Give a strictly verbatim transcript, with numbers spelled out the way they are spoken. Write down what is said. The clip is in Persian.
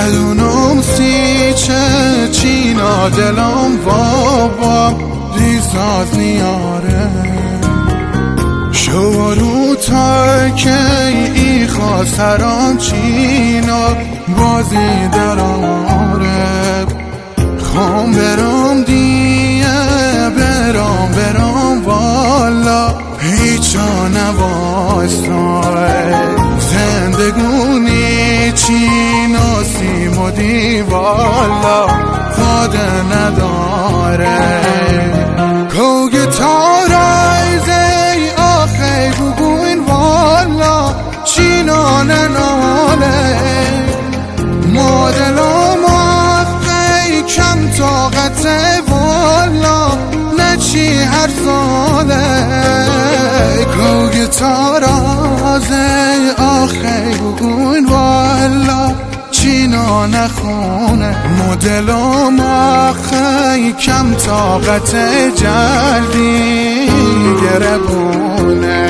ندونم سی چه چینا دلم بابا ریزاز نیاره شورو تا که ای خواستران چینا بازی دراره خوام برام دیه برام برام والا هیچا نواسای زندگونی چینا سیم و دیوالا خاده نداره کوگ تارایزه آخی بگوین والا چینا نناله مادلام آخی کم طاقت والا نچی هر ساله کوگ تارازه آخی بگوین والا چینا نخونه مدلم آخی کم طاقت جلدی گربونه